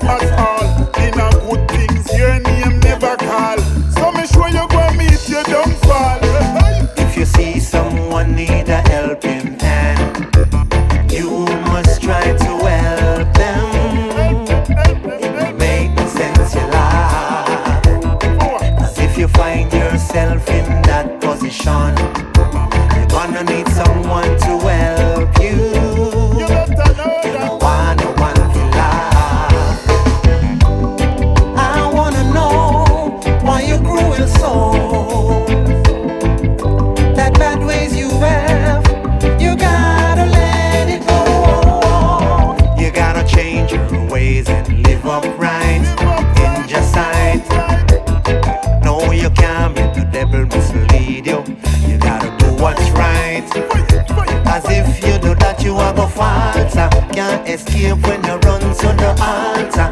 at all. In a good things, your name never call. So me sure you go and meet your downfall. If you see someone need a helping hand, you must try to help them. It makes sense you laugh. As if you find yourself in that position, you're gonna need someone to help you. You better know that. No one to laugh. I wanna know why you're cruel so. That bad ways you have, you gotta let it go. You gotta change your ways and live upright in your sight. No, you can't let the devil mislead you. You gotta do what's right. As if you do that, you are go falter. Can't escape when you run to the altar.